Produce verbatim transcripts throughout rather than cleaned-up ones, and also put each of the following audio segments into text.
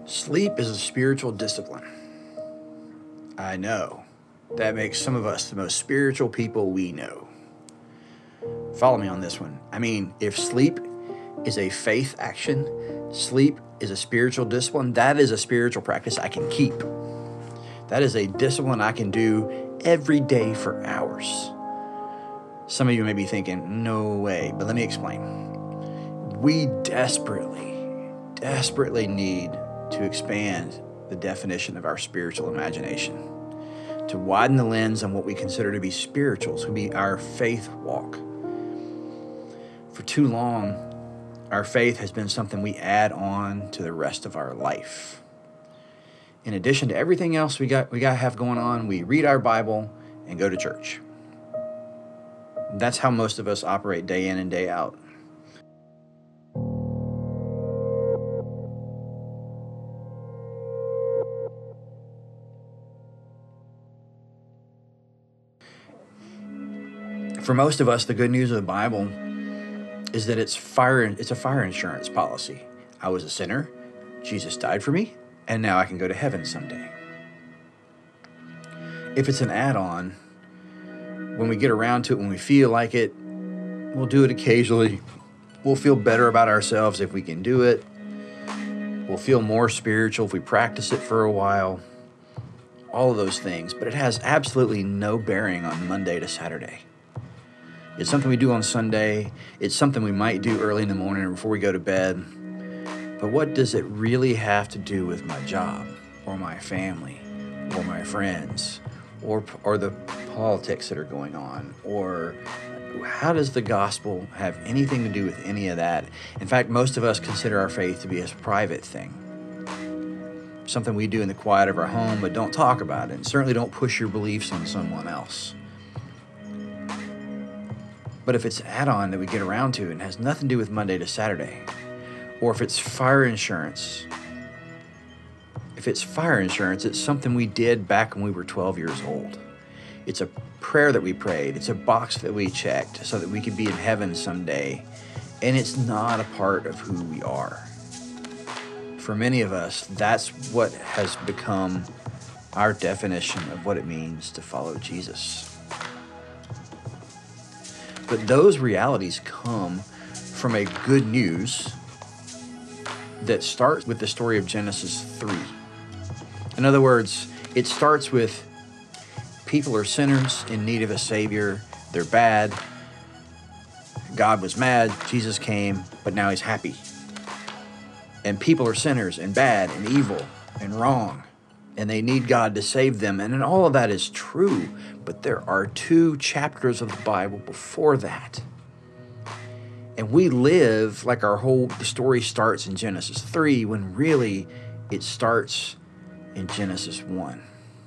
Sleep is a spiritual discipline. I know. That makes some of us the most spiritual people we know. Follow me on this one. I mean, if sleep is a faith action, sleep is a spiritual discipline, that is a spiritual practice I can keep. That is a discipline I can do every day for hours. Some of you may be thinking, no way, but let me explain. We desperately, desperately need to expand the definition of our spiritual imagination, to widen the lens on what we consider to be spiritual, to be our faith walk. For too long, our faith has been something we add on to the rest of our life. In addition to everything else we got we got to have going on, we read our Bible and go to church. That's how most of us operate day in and day out. For most of us, the good news of the Bible is that it's fire. It's a fire insurance policy. I was a sinner, Jesus died for me, and now I can go to heaven someday. If it's an add-on, when we get around to it, when we feel like it, we'll do it occasionally. We'll feel better about ourselves if we can do it. We'll feel more spiritual if we practice it for a while. All of those things, but it has absolutely no bearing on Monday to Saturday. It's something we do on Sunday. It's something we might do early in the morning or before we go to bed. But what does it really have to do with my job or my family or my friends or, or the politics that are going on? Or how does the gospel have anything to do with any of that? In fact, most of us consider our faith to be a private thing. Something we do in the quiet of our home, but don't talk about it. And certainly don't push your beliefs on someone else. But if it's an add-on that we get around to and has nothing to do with Monday to Saturday, or if it's fire insurance, if it's fire insurance, it's something we did back when we were twelve years old. It's a prayer that we prayed. It's a box that we checked so that we could be in heaven someday. And it's not a part of who we are. For many of us, that's what has become our definition of what it means to follow Jesus. But those realities come from a good news that starts with the story of Genesis three. In other words, it starts with people are sinners in need of a Savior. They're bad. God was mad. Jesus came, but now he's happy. And people are sinners and bad and evil and wrong, and they need God to save them. And all of that is true, but there are two chapters of the Bible before that. And we live like our whole story starts in Genesis three, when really it starts in Genesis one.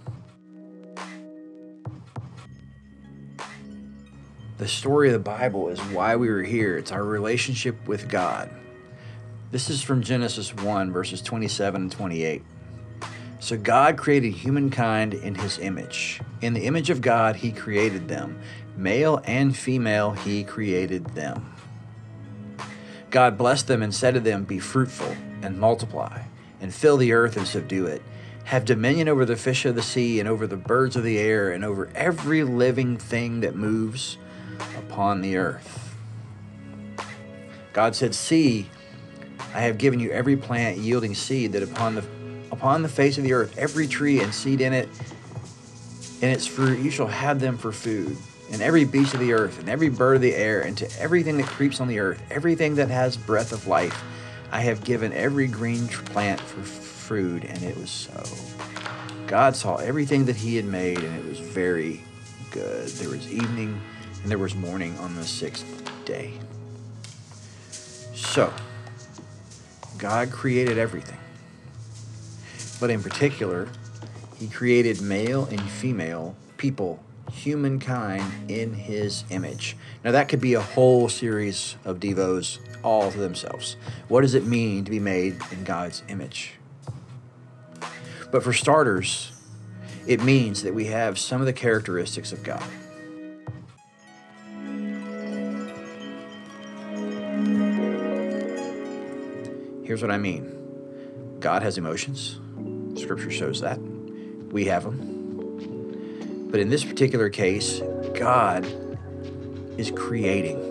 The story of the Bible is why we were here. It's our relationship with God. This is from Genesis one, verses twenty-seven and twenty-eight. So God created humankind in his image. In the image of God, he created them. Male and female, he created them. God blessed them and said to them, be fruitful and multiply, and fill the earth and subdue it. Have dominion over the fish of the sea and over the birds of the air and over every living thing that moves upon the earth. God said, see, I have given you every plant yielding seed, that upon the upon the face of the earth, every tree and seed in it, and its fruit, you shall have them for food. And every beast of the earth, and every bird of the air, and to everything that creeps on the earth, everything that has breath of life, I have given every green plant for food, and it was so. God saw everything that he had made, and it was very good. There was evening, and there was morning on the sixth day. So, God created everything. But in particular, he created male and female people, humankind, in his image. Now that could be a whole series of devos all to themselves. What does it mean to be made in God's image? But for starters, it means that we have some of the characteristics of God. Here's what I mean. God has emotions. Scripture shows that. We have them. But in this particular case, God is creating.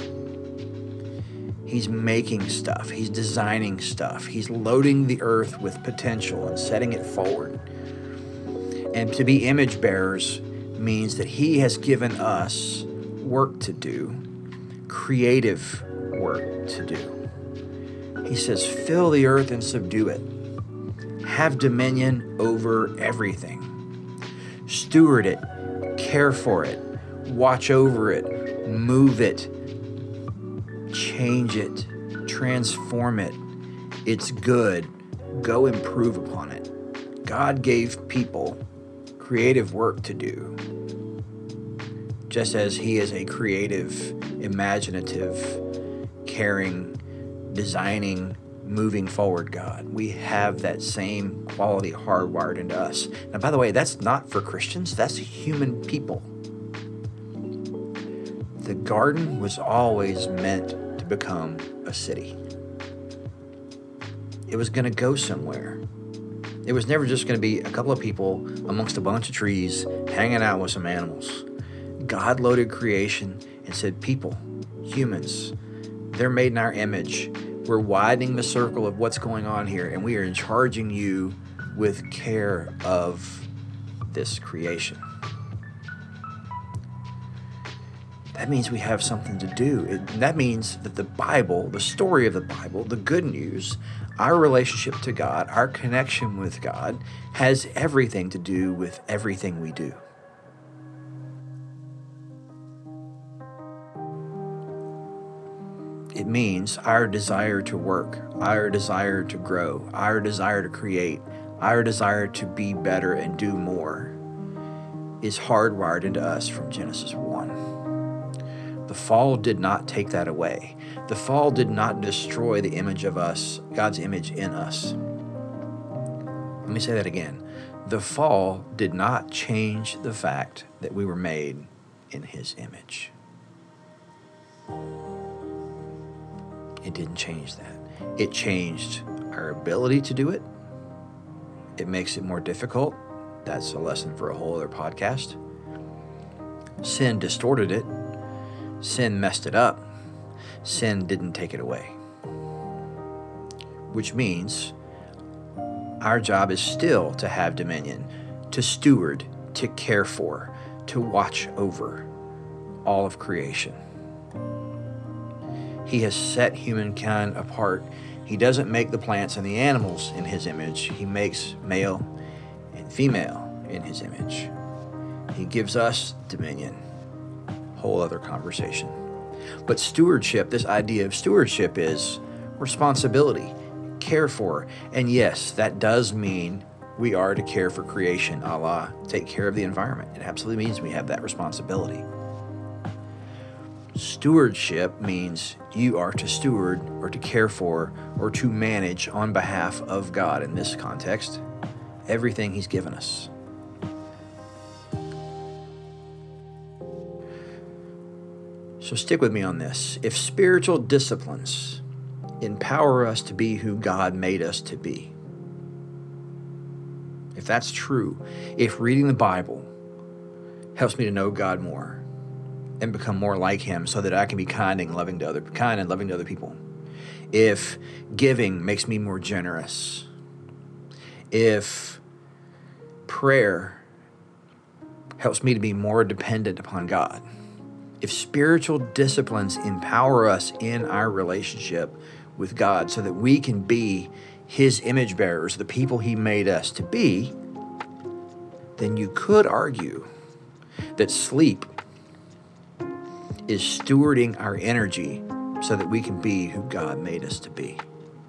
He's making stuff. He's designing stuff. He's loading the earth with potential and setting it forward. And to be image bearers means that he has given us work to do, creative work to do. He says, fill the earth and subdue it. Have dominion over everything. Steward it, care for it, watch over it, move it, change it, transform it. It's good. Go improve upon it. God gave people creative work to do, just as he is a creative, imaginative, caring, designing, moving forward God. We have that same quality hardwired into us. Now, by the way, that's not for Christians. That's human people. The garden was always meant to become a city. It was going to go somewhere. It was never just going to be a couple of people amongst a bunch of trees hanging out with some animals. God loaded creation and said, people, humans, they're made in our image. We're widening the circle of what's going on here, and we are charging you with care of this creation. That means we have something to do. It, that means that the Bible, the story of the Bible, the good news, our relationship to God, our connection with God, has everything to do with everything we do. It means our desire to work, our desire to grow, our desire to create, our desire to be better and do more is hardwired into us from Genesis one. The fall did not take that away. The fall did not destroy the image of us, God's image in us. Let me say that again. The fall did not change the fact that we were made in his image. It didn't change that. It changed our ability to do it. It makes it more difficult. That's a lesson for a whole other podcast. Sin distorted it. Sin messed it up. Sin didn't take it away. Which means our job is still to have dominion, to steward, to care for, to watch over all of creation. He has set humankind apart. He doesn't make the plants and the animals in his image. He makes male and female in his image. He gives us dominion. Whole other conversation. But stewardship, this idea of stewardship is responsibility, care for. And yes, that does mean we are to care for creation, a la take care of the environment. It absolutely means we have that responsibility. Stewardship means you are to steward or to care for or to manage on behalf of God, in this context, everything he's given us. So stick with me on this. If spiritual disciplines empower us to be who God made us to be, if that's true, if reading the Bible helps me to know God more and become more like him so that I can be kind and loving to other kind and loving to other people, if giving makes me more generous, if prayer helps me to be more dependent upon God, if spiritual disciplines empower us in our relationship with God so that we can be his image bearers, the people he made us to be, then you could argue that sleep is stewarding our energy so that we can be who God made us to be.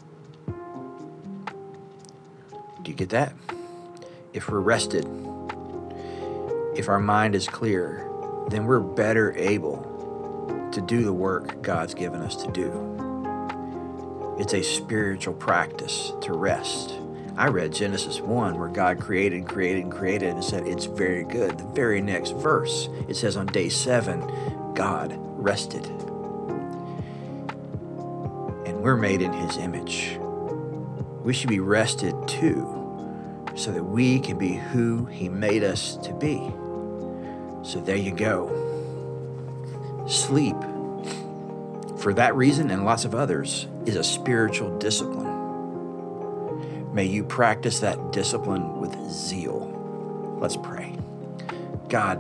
Do you get that? If we're rested, if our mind is clear, then we're better able to do the work God's given us to do. It's a spiritual practice to rest. I read Genesis one where God created, created, and created and said it's very good. The very next verse, it says on day seven, God rested. And we're made in his image. we should be rested too, so that we can be who He made us to be. So there you go. Sleep, for that reason and lots of others, is a spiritual discipline. May you practice that discipline with zeal. Let's pray. God,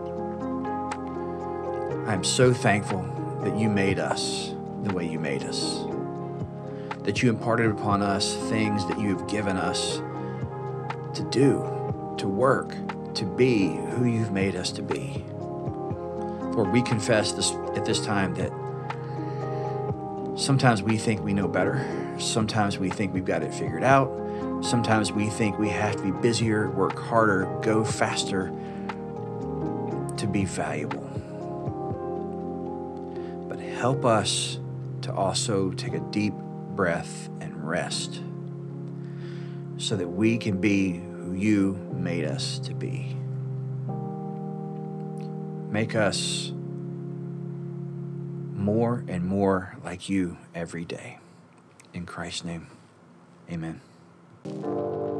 I'm so thankful that you made us the way you made us, that you imparted upon us things that you have given us to do, to work, to be who you've made us to be. Lord, we confess this at this time that sometimes we think we know better. Sometimes we think we've got it figured out. Sometimes we think we have to be busier, work harder, go faster to be valuable. But help us to also take a deep breath and rest so that we can be who you made us to be. Make us more and more like you every day. In Christ's name, amen.